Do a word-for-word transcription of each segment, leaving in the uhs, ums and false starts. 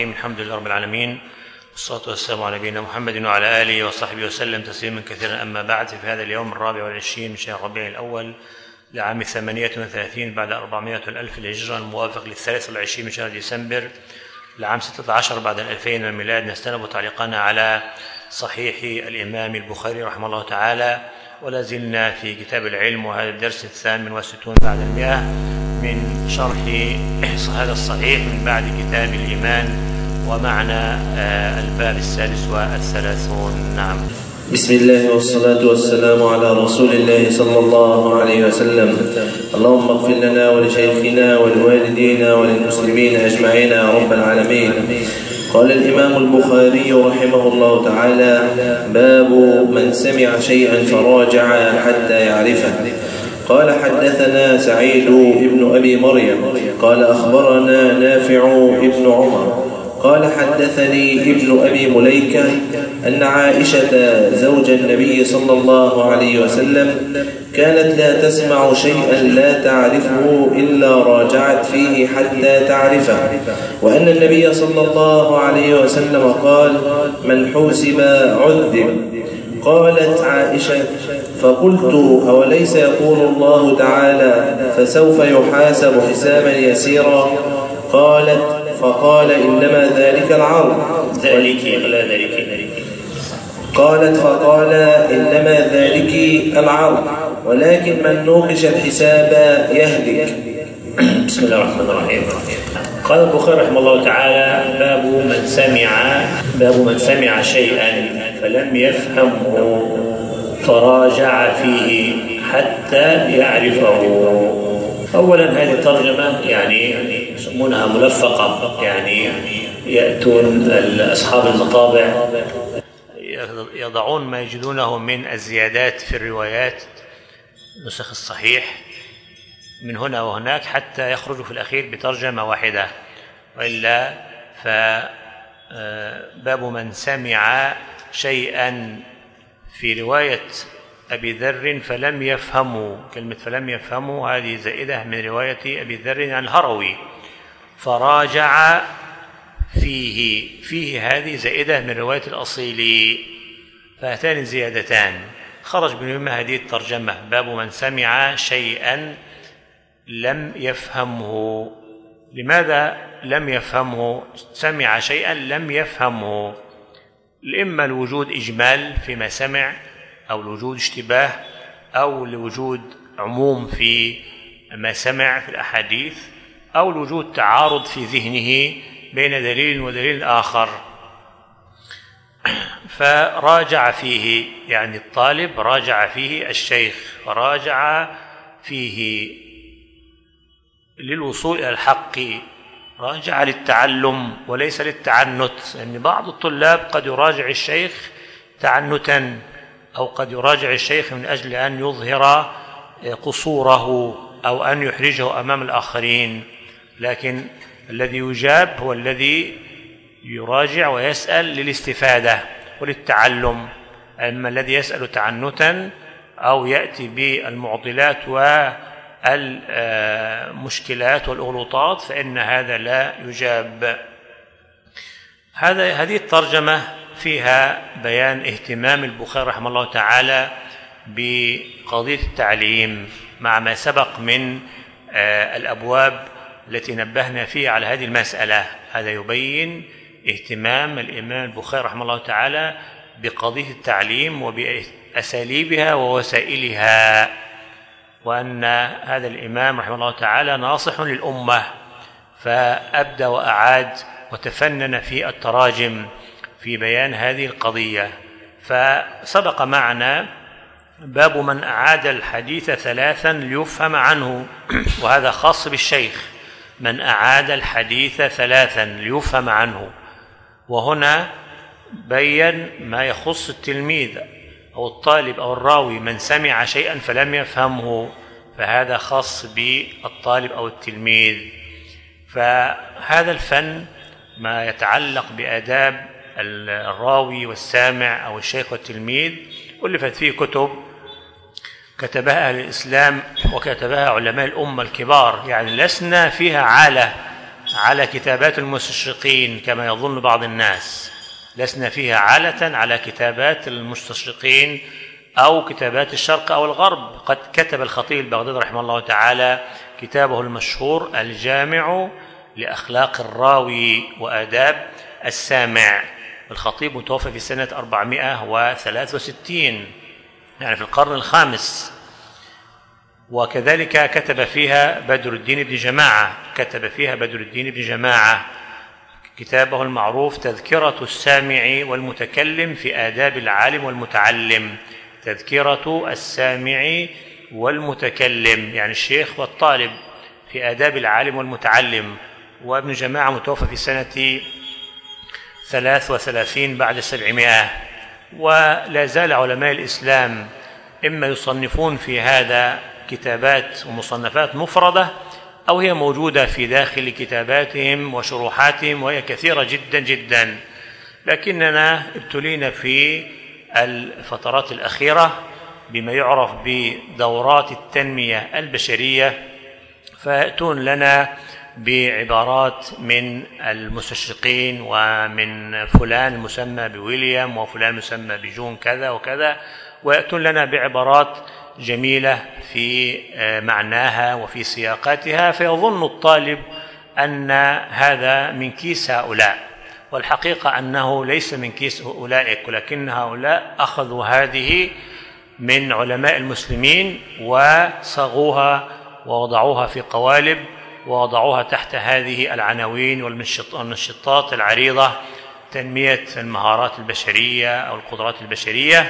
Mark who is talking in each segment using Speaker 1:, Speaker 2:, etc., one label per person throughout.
Speaker 1: الرحيم. الحمد لله رب العالمين، والصلاة والسلام على نبينا محمد وعلى آله وصحبه وسلم تسليما كثيرا. أما بعد، في هذا اليوم الرابع والعشرين من شهر ربيع الأول لعام ثمانية وثلاثين بعد أربعمائة ألف الهجرة، الموافق للثالث والعشرين من شهر ديسمبر لعام ستة عشر بعد الألفين من الميلاد، نستنب تعليقنا على صحيح الإمام البخاري رحمه الله تعالى، ولا زلنا في كتاب العلم، وهذا الدرس الثامن والستون بعد المئة من شرح هذا الصحيح من بعد كتاب الإيمان، ومعنى الباب السادس والثلاثون. نعم.
Speaker 2: بسم الله والصلاة والسلام على رسول الله صلى الله عليه وسلم. اللهم اغفر لنا ولشيخنا ولوالدينا وللمسلمين أجمعين يا رب العالمين. قال الإمام البخاري رحمه الله تعالى: باب من سمع شيئا فراجع حتى يعرفه. قال: حدثنا سعيد بن أبي مريم قال أخبرنا نافع بن عمر قال حدثني ابن أبي مليكة أن عائشة زوج النبي صلى الله عليه وسلم كانت لا تسمع شيئا لا تعرفه إلا راجعت فيه حتى تعرفه، وأن النبي صلى الله عليه وسلم قال: من حوسب عذب. قالت عائشة: فقلت: أوليس يقول الله تعالى: فسوف يحاسب حسابا يسيرا؟ قالت: فقال: إنما ذلك العرض.
Speaker 1: ذلك ولا ذلك.
Speaker 2: قالت: فقال: إنما ذلك العرض، ولكن من نوقش الحساب يهلك.
Speaker 1: بسم الله الرحمن الرحيم. قال البخاري رحمه الله تعالى: باب من سمع باب من سمع شيئا فلم يفهمه فراجع فيه حتى يعرفه. أولا، هذه الترجمة يعني يسمونها ملفقة، يعني يأتون أصحاب المطابع يضعون ما يجدونه من الزيادات في الروايات نسخ الصحيح من هنا وهناك حتى يخرجوا في الأخير بترجمة واحدة، وإلا فباب من سمع شيئا في رواية أبي ذر فلم يفهموا، كلمة فلم يفهموا هذه زائدة من رواية أبي ذر عن الهروي، فراجع فيه فيه هذه زائدة من رواية الأصيلي، فهاتان زيادتان خرج منهما هذه الترجمة: باب من سمع شيئا لم يفهمه. لماذا لم يفهمه؟ سمع شيئا لم يفهمه، إما لوجود إجمال فيما سمع، أو لوجود اشتباه، أو لوجود عموم في ما سمع في الأحاديث، أو لوجود تعارض في ذهنه بين دليل ودليل آخر، فراجع فيه، يعني الطالب راجع فيه الشيخ، فراجع فيه للوصول إلى الحق، راجع للتعلم وليس للتعنت، لأن يعني بعض الطلاب قد يراجع الشيخ تعنتا، أو قد يراجع الشيخ من أجل أن يظهر قصوره أو أن يحرجه أمام الآخرين، لكن الذي يجاب هو الذي يراجع ويسأل للاستفادة وللتعلم. أما الذي يسأل تعنتا أو يأتي بالمعضلات والمشكلات والأغلوطات فإن هذا لا يجاب. هذا هذه الترجمة فيها بيان اهتمام البخاري رحمه الله تعالى بقضية التعليم، مع ما سبق من الأبواب التي نبهنا فيها على هذه المسألة. هذا يبين اهتمام الإمام البخاري رحمه الله تعالى بقضية التعليم وبأساليبها ووسائلها، وأن هذا الإمام رحمه الله تعالى ناصح للأمة، فأبدى وأعاد وتفنن في التراجم في بيان هذه القضية. فسبق معنا باب من أعاد الحديث ثلاثا ليفهم عنه، وهذا خاص بالشيخ، من أعاد الحديث ثلاثا ليفهم عنه، وهنا بين ما يخص التلميذ أو الطالب أو الراوي، من سمع شيئا فلم يفهمه، فهذا خاص بالطالب أو التلميذ. فهذا الفن ما يتعلق بآداب الراوي والسامع أو الشيخ والتلميذ ألفت فيه كتب كتبها أهل الإسلام وكتبها علماء الأمة الكبار، يعني لسنا فيها عالة على كتابات المستشرقين كما يظن بعض الناس، لسنا فيها عالة على كتابات المستشرقين أو كتابات الشرق أو الغرب. قد كتب الخطيب البغدادي رحمه الله تعالى كتابه المشهور الجامع لأخلاق الراوي وآداب السامع. الخطيب متوفى في سنة أربعمائة وثلاثة وستين، يعني في القرن الخامس. وكذلك كتب فيها بدر الدين بن جماعة كتب فيها بدر الدين بن جماعة كتابه المعروف تذكرة السامع والمتكلم في آداب العالم والمتعلم. تذكرة السامع والمتكلم يعني الشيخ والطالب في آداب العالم والمتعلم. وابن جماعة متوفى في سنة ثلاث وثلاثين بعد السبعمائة. ولا زال علماء الإسلام إما يصنفون في هذا كتابات ومصنفات مفردة أو هي موجودة في داخل كتاباتهم وشروحاتهم، وهي كثيرة جدا جدا. لكننا ابتلينا في الفترات الأخيرة بما يعرف بدورات التنمية البشرية، فيأتون لنا بعبارات من المستشرقين ومن فلان المسمى بويليام وفلان المسمى بجون كذا وكذا، ويأتون لنا بعبارات جميلة في معناها وفي سياقاتها، فيظن الطالب أن هذا من كيس هؤلاء، والحقيقة أنه ليس من كيس أولئك، ولكن هؤلاء أخذوا هذه من علماء المسلمين وصاغوها ووضعوها في قوالب ووضعوها تحت هذه العناوين والمنشطات العريضة: تنمية المهارات البشرية أو القدرات البشرية.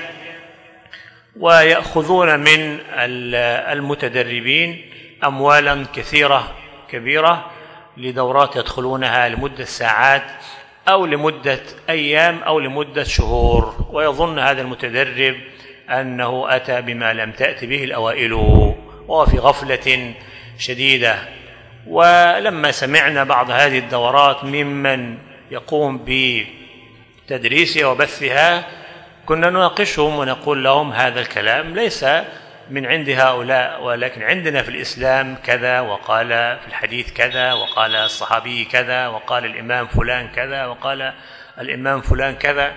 Speaker 1: ويأخذون من المتدربين أموالا كثيرة كبيرة لدورات يدخلونها لمدة ساعات أو لمدة أيام أو لمدة شهور، ويظن هذا المتدرب أنه أتى بما لم تأت به الأوائل وهو في غفلة شديدة. ولما سمعنا بعض هذه الدورات ممن يقوم بتدريسها وبثها كنا نناقشهم ونقول لهم هذا الكلام ليس من عند هؤلاء، ولكن عندنا في الإسلام كذا، وقال في الحديث كذا، وقال الصحابي كذا، وقال الإمام فلان كذا، وقال الإمام فلان كذا.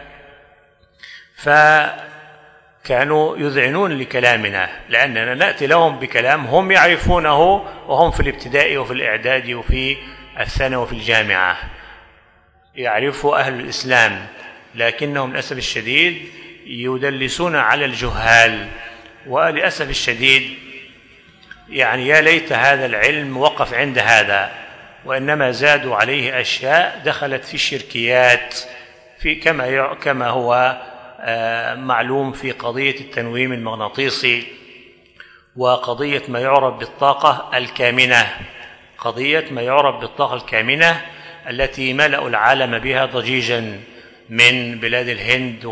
Speaker 1: فكانوا يذعنون لكلامنا لأننا نأتي لهم بكلام هم يعرفونه وهم في الابتدائي وفي الإعدادي وفي الثانوي وفي الجامعة، يعرفه أهل الإسلام، لكنهم للأسف الشديد يدلسون على الجهال. وللأسف الشديد يعني يا ليت هذا العلم وقف عند هذا، وإنما زادوا عليه أشياء دخلت في الشركيات، في كما كما هو معلوم في قضية التنويم المغناطيسي وقضية ما يعرف بالطاقة الكامنة، قضية ما يعرف بالطاقة الكامنة التي ملأوا العالم بها ضجيجا من بلاد الهند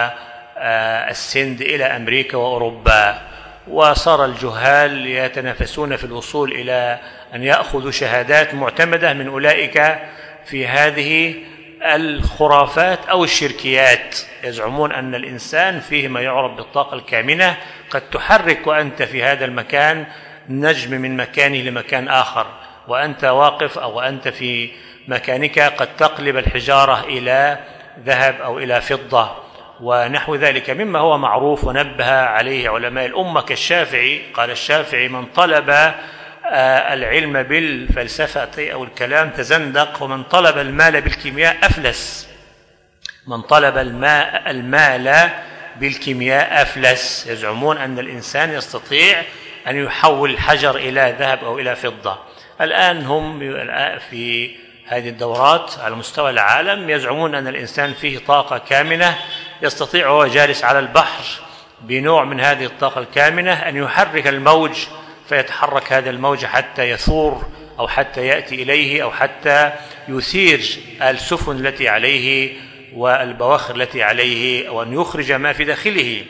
Speaker 1: والسند إلى أمريكا وأوروبا. وصار الجهال يتنافسون في الوصول إلى أن يأخذوا شهادات معتمدة من أولئك في هذه الخرافات أو الشركيات. يزعمون أن الإنسان فيه ما يعرف بالطاقة الكامنة، قد تحرك وأنت في هذا المكان نجم من مكانه لمكان آخر، وأنت واقف أو أنت في مكانك قد تقلب الحجارة إلى ذهب أو إلى فضة ونحو ذلك مما هو معروف ونبه عليه علماء الأمة كالشافعي. قال الشافعي: من طلب العلم بالفلسفة أو الكلام تزندق، ومن طلب المال بالكيمياء أفلس. من طلب الماء المال بالكيمياء أفلس. يزعمون أن الإنسان يستطيع أن يحول الحجر إلى ذهب أو إلى فضة. الآن هم في هذه الدورات على مستوى العالم يزعمون أن الإنسان فيه طاقة كامنة يستطيع وهو جالس على البحر بنوع من هذه الطاقة الكامنة أن يحرك الموج، فيتحرك هذا الموج حتى يثور أو حتى يأتي إليه أو حتى يثير السفن التي عليه والبواخر التي عليه، وأن يخرج ما في داخله.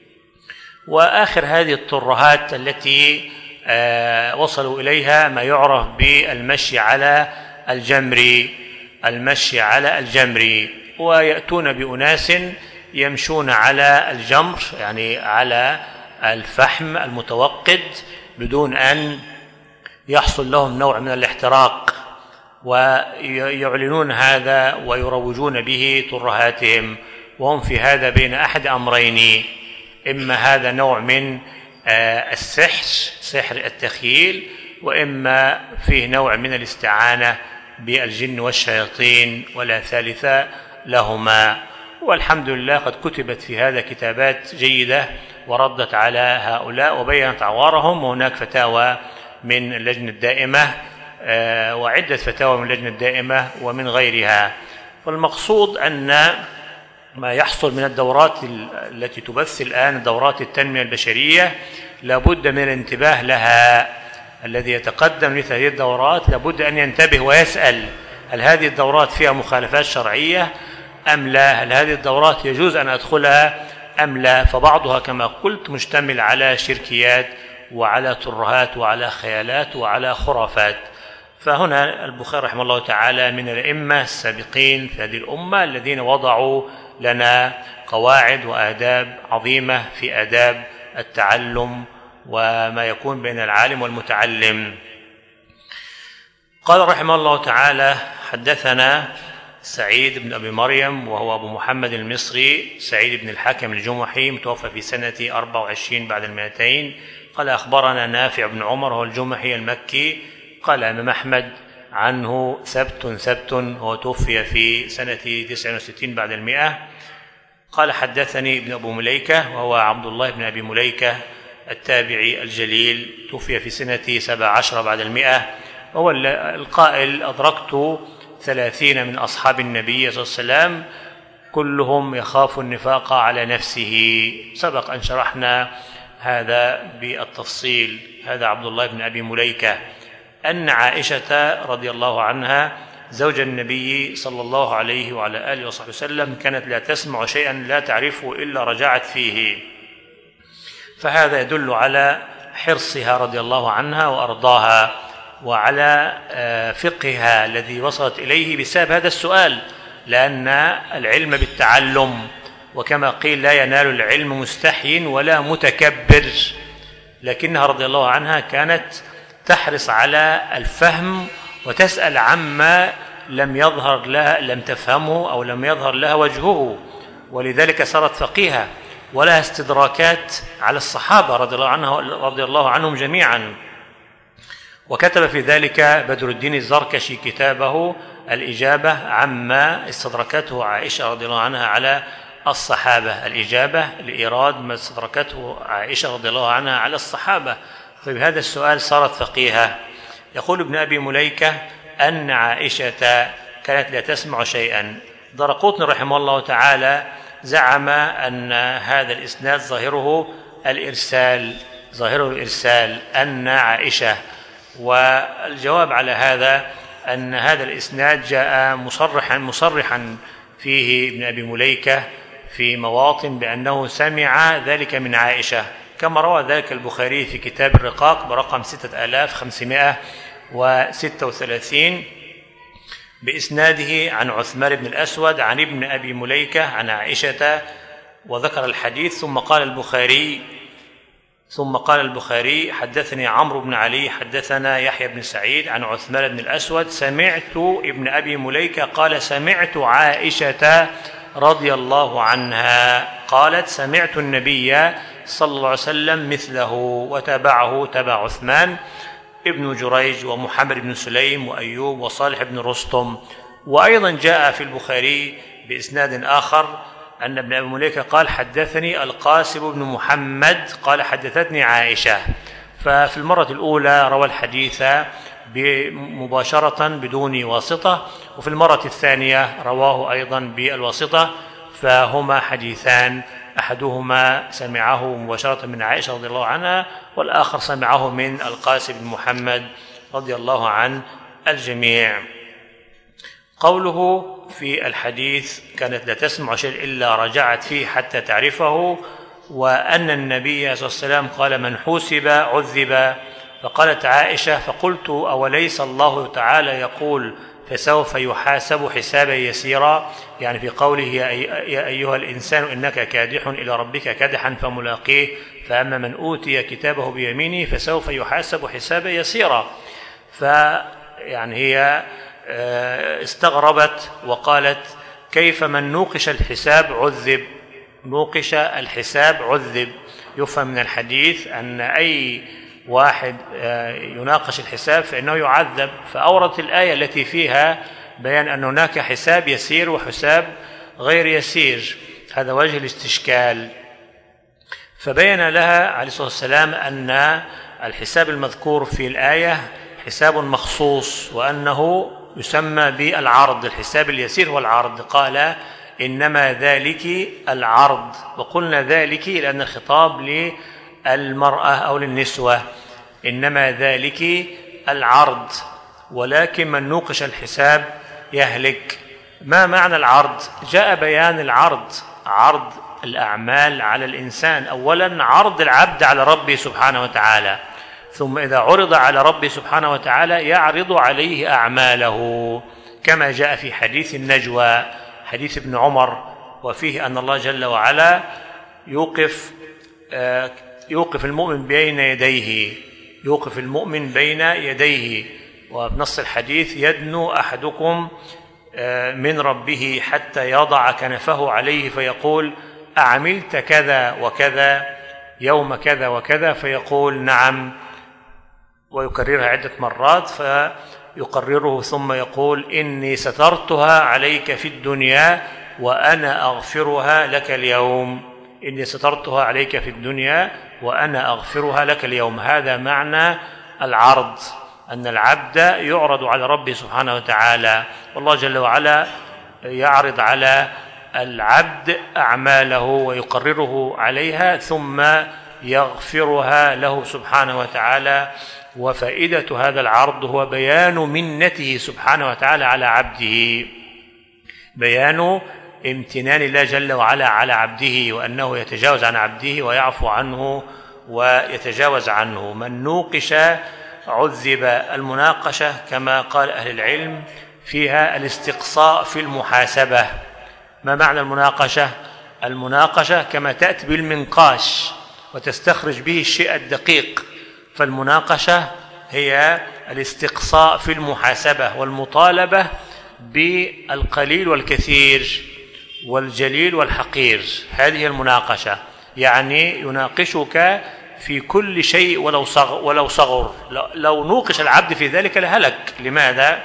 Speaker 1: وآخر هذه الترهات التي آه وصلوا إليها ما يعرف بالمشي على الجمر، المشي على الجمر. ويأتون بأناس يمشون على الجمر، يعني على الفحم المتوقد، بدون أن يحصل لهم نوع من الاحتراق. ويعلنون هذا ويروجون به ترهاتهم، وهم في هذا بين أحد أمرين: إما هذا نوع من السحر، سحر التخييل، وإما فيه نوع من الاستعانة بالجن والشياطين، ولا ثالث لهما. والحمد لله قد كتبت في هذا كتابات جيدة وردت على هؤلاء وبينت عوارهم، وهناك فتاوى من اللجنة الدائمة وعدة فتاوى من اللجنة الدائمة ومن غيرها. والمقصود أن ما يحصل من الدورات التي تبث الآن، دورات التنمية البشرية، لابد من الانتباه لها. الذي يتقدم مثل هذه الدورات لابد أن ينتبه ويسأل: هل هذه الدورات فيها مخالفات شرعية أم لا؟ هل هذه الدورات يجوز أن أدخلها أم لا؟ فبعضها كما قلت مشتمل على شركيات وعلى ترهات وعلى خيالات وعلى خرافات. فهنا البخاري رحمه الله تعالى من الأئمة السابقين في هذه الأمة الذين وضعوا لنا قواعد وآداب عظيمة في آداب التعلم وما يكون بين العالم والمتعلم. قال رحمه الله تعالى: حدثنا سعيد بن أبي مريم وهو أبو محمد المصري، سعيد بن الحكم الجمحي، متوفى في سنة أربع وعشرين بعد المائتين. قال: أخبرنا نافع بن عمر هو الجمحي المكي. قال إمام أحمد عنه: ثبت ثبت، هو توفي في سنة تسع وستين بعد المئة. قال: حدثني ابن أبو مليكة وهو عبد الله بن أبي مليكة التابعي الجليل، توفي في سنة سبع عشر بعد المئة، وهو القائل: أدركت ثلاثين من أصحاب النبي صلى الله عليه وسلم كلهم يخاف النفاق على نفسه. سبق أن شرحنا هذا بالتفصيل. هذا عبد الله بن أبي مليكة. أن عائشة رضي الله عنها زوج النبي صلى الله عليه وعلى آله وصحبه وسلم كانت لا تسمع شيئا لا تعرفه إلا رجعت فيه، فهذا يدل على حرصها رضي الله عنها وأرضاها وعلى فقهها الذي وصلت إليه بسبب هذا السؤال، لأن العلم بالتعلم، وكما قيل: لا ينال العلم مستحي ولا متكبر. لكنها رضي الله عنها كانت تحرص على الفهم وتسأل عما لم يظهر لها، لم تفهمه أو لم يظهر لها وجهه، ولذلك صارت فقيهة ولها استدراكات على الصحابة رضي الله عنها رضي الله عنهم جميعا. وكتب في ذلك بدر الدين الزركشي كتابه الإجابة عما استدركته عائشة رضي الله عنها على الصحابة، الإجابة لإيراد ما استدركته عائشة رضي الله عنها على الصحابة. فبهذا السؤال صارت فقيهة. يقول ابن أبي مليكة أن عائشة كانت لا تسمع شيئا. درقطني رحمه الله تعالى زعم أن هذا الإسناد ظاهره الإرسال، ظاهره الإرسال أن عائشة، والجواب على هذا أن هذا الإسناد جاء مصرحا مصرحا فيه ابن أبي مليكة في مواطن بأنه سمع ذلك من عائشة، كما روى ذلك البخاري في كتاب الرقاق برقم ستة آلاف وخمسمائة وستة وثلاثين بإسناده عن عثمان بن الأسود عن ابن أبي مليكة عن عائشة، وذكر الحديث. ثم قال البخاري ثم قال البخاري حدثني عمرو بن علي حدثنا يحيى بن سعيد عن عثمان بن الأسود سمعت ابن أبي مليكة قال: سمعت عائشة رضي الله عنها قالت: سمعت النبي صلى الله عليه وسلم مثله. وتابعه تبع عثمان ابن جريج ومحمد بن سليم وأيوب وصالح بن رستم. وأيضا جاء في البخاري بإسناد آخر أن ابن أبي مليكة قال: حدثني القاسم بن محمد قال: حدثتني عائشة. ففي المرة الأولى روى الحديث مباشرة بدون واسطة، وفي المرة الثانية رواه أيضا بالواسطة، فهما حديثان، أحدهما سمعه مباشرة من عائشة رضي الله عنها، والآخر سمعه من القاسم بن محمد رضي الله عن الجميع. قوله في الحديث كانت لا تسمع شيء إلا رجعت فيه حتى تعرفه، وأن النبي صلى الله عليه وسلم قال: من حوسب عذب. فقالت عائشة: فقلت: أوليس الله تعالى يقول فسوف يحاسب حسابا يسيرا؟ يعني في قوله: يا أيها الإنسان إنك كادح إلى ربك كدحا فملاقيه، فأما من أوتي كتابه بيمينه فسوف يحاسب حسابا يسيرا. فيعني هي استغربت وقالت: كيف من نوقش الحساب عذب؟ نوقش الحساب عذب. يفهم من الحديث أن أي واحد يناقش الحساب فإنه يعذب، فأوردت الآية التي فيها بيان أن هناك حساب يسير وحساب غير يسير. هذا وجه الاستشكال. فبين لها عليه الصلاة والسلام أن الحساب المذكور في الآية حساب مخصوص، وأنه يسمى بالعرض، الحساب اليسير هو العرض. قال: إنما ذلك العرض. وقلنا ذلك لأن الخطاب للمرأة أو للنسوة، إنما ذلك العرض، ولكن من نوقش الحساب يهلك. ما معنى العرض؟ جاء بيان العرض: عرض الأعمال على الإنسان. أولا عرض العبد على ربه سبحانه وتعالى، ثم إذا عرض على ربه سبحانه وتعالى يعرض عليه أعماله، كما جاء في حديث النجوى، حديث ابن عمر، وفيه أن الله جل وعلا يوقف يوقف المؤمن بين يديه يوقف المؤمن بين يديه وبنص الحديث: يدنو أحدكم من ربه حتى يضع كنفه عليه فيقول: أعملت كذا وكذا يوم كذا وكذا؟ فيقول: نعم، ويكررها عدة مرات، فيقرره ثم يقول: إني سترتها عليك في الدنيا وأنا أغفرها لك اليوم. إني سترتها عليك في الدنيا وأنا أغفرها لك اليوم. هذا معنى العرض، أن العبد يعرض على ربه سبحانه وتعالى، والله جل وعلا يعرض على العبد أعماله ويقرره عليها ثم يغفرها له سبحانه وتعالى. وفائدة هذا العرض هو بيان منته سبحانه وتعالى على عبده، بيان امتنان الله جل وعلا على عبده، وأنه يتجاوز عن عبده ويعفو عنه ويتجاوز عنه. من نوقش عذب. المناقشة كما قال أهل العلم فيها الاستقصاء في المحاسبة. ما معنى المناقشة؟ المناقشة كما تأتي بالمنقاش وتستخرج به الشيء الدقيق، فالمناقشة هي الاستقصاء في المحاسبة والمطالبة بالقليل والكثير والجليل والحقير. هذه المناقشة، يعني يناقشك في كل شيء ولو صغر, ولو صغر. لو نوقش العبد في ذلك لهلك. لماذا؟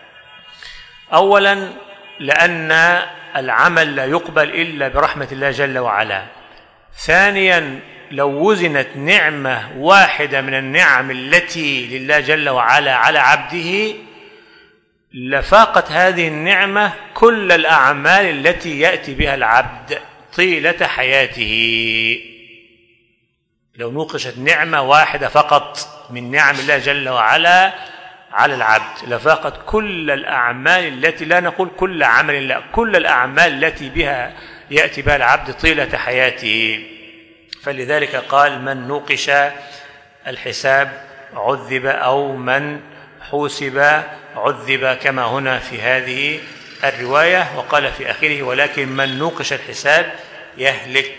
Speaker 1: أولا لأن العمل لا يقبل إلا برحمة الله جل وعلا. ثانيا لو وزنت نعمة واحدة من النعم التي لله جل وعلا على عبده لفاقت هذه النعمة كل الأعمال التي يأتي بها العبد طيلة حياته. لو نوقشت نعمة واحدة فقط من نعم الله جل وعلا على العبد لفاقت كل الأعمال التي، لا نقول كل عمل، لا، كل الأعمال التي بها يأتي بها العبد طيلة حياته. فلذلك قال: من نوقش الحساب عذب، أو من حوسب عذب، كما هنا في هذه الرواية. وقال في آخره: ولكن من نوقش الحساب يهلك.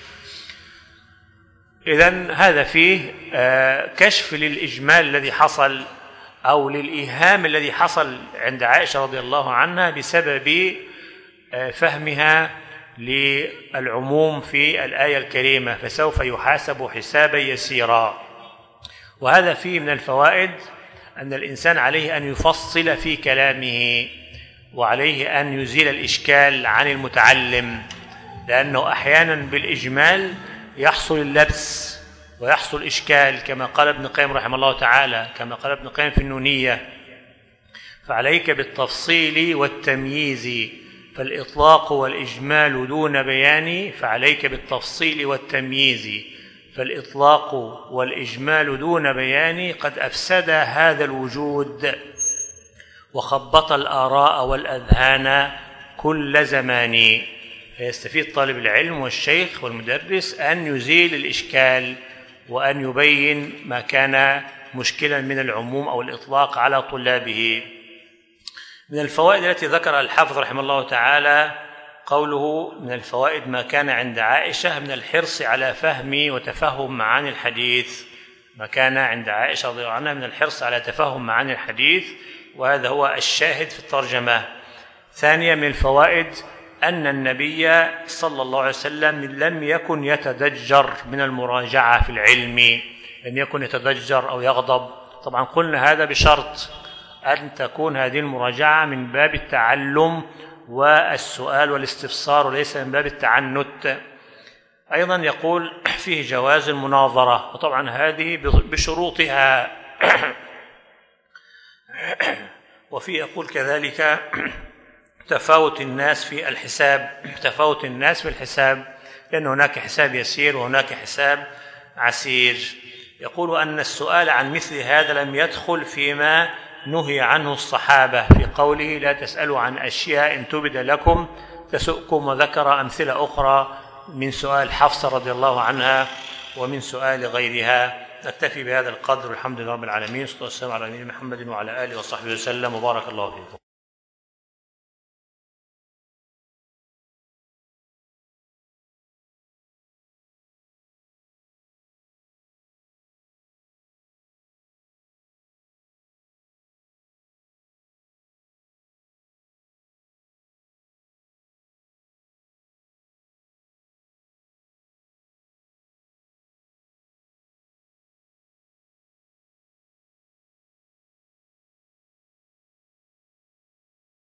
Speaker 1: إذن هذا فيه كشف للإجمال الذي حصل أو للإيهام الذي حصل عند عائشة رضي الله عنها بسبب فهمها للعموم في الآية الكريمة: فسوف يحاسب حسابا يسيرا. وهذا فيه من الفوائد أن الإنسان عليه أن يفصل في كلامه، وعليه أن يزيل الإشكال عن المتعلم، لأنه أحيانا بالإجمال يحصل اللبس ويحصل إشكال، كما قال ابن القيم رحمه الله تعالى، كما قال ابن القيم في النونية: فعليك بالتفصيل والتمييز، فالإطلاق والإجمال دون بيان، فعليك بالتفصيل والتمييز، فالإطلاق والإجمال دون بيان قد أفسد هذا الوجود وخبط الآراء والأذهان كل زمان. فيستفيد طالب العلم والشيخ والمدرس أن يزيل الإشكال وأن يبين ما كان مشكلا من العموم أو الإطلاق على طلابه. من الفوائد التي ذكرها الحافظ رحمه الله تعالى قوله: من الفوائد ما كان عند عائشة من الحرص على فهم وتفهم معاني الحديث. ما كان عند عائشة رضي الله عنها من الحرص على تفهم معاني الحديث وهذا هو الشاهد في الترجمة. ثانيا من الفوائد أن النبي صلى الله عليه وسلم لم يكن يتضجر من المراجعة في العلم، لم يكن يتضجر أو يغضب. طبعا قلنا هذا بشرط أن تكون هذه المراجعة من باب التعلم والسؤال والاستفسار وليس من باب التعنت. أيضا يقول فيه جواز المناظرة، وطبعا هذه بشروطها. وفيه يقول كذلك تفاوت الناس في الحساب، تفاوت الناس في الحساب، لأن هناك حساب يسير وهناك حساب عسير. يقول أن السؤال عن مثل هذا لم يدخل فيما نهي عنه الصحابة في قوله لا تسألوا عن أشياء إن تبد لكم تسؤكم، وذكر أمثلة أخرى من سؤال حفصة رضي الله عنها ومن سؤال غيرها. نكتفي بهذا القدر، والحمد لله رب العالمين، والصلاة والسلام على نبينا محمد وعلى آله وصحبه وسلم، وبارك الله فيكم.